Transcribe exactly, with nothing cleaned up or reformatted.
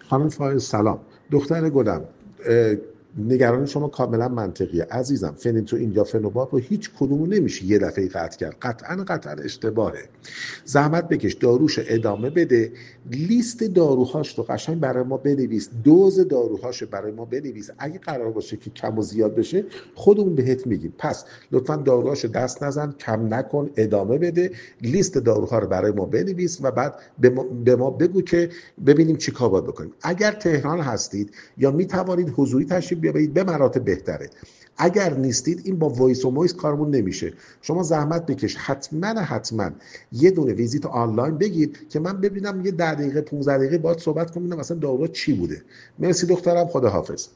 خانم فایز سلام. دختر گلم، نگران شما کاملا منطقیه عزیزم. فنیتوئین یا فنوبار رو هیچ کدومو نمیشه یه دفعه قطع کرد. قطعا قطعا اشتباهه. زحمت بکش داروش ادامه بده. لیست داروهاش رو قشنگ برای ما بنویس، دوز داروهاش برای ما بنویس. اگه قرار باشه که کم و زیاد بشه خودمون بهت میگیم. پس لطفاً داروهاشو دست نزن، کم نکن، ادامه بده. لیست داروها رو برای ما بنویس و بعد به ما, به ما بگو که ببینیم چی کار باید بکنیم. اگر تهران هستید یا میتوانید حضوری تشریف بیارید به مراتب بهتره. اگر نیستید این با وایس و مویس کارمون نمیشه. شما زحمت بکش حتما حتما یه دونه ویزیت آنلاین بگید که من ببینم یه ده دقیقه پانزده دقیقه باهات صحبت کنم ببینم اصلا داورا چی بوده. مرسی دخترم، خداحافظ.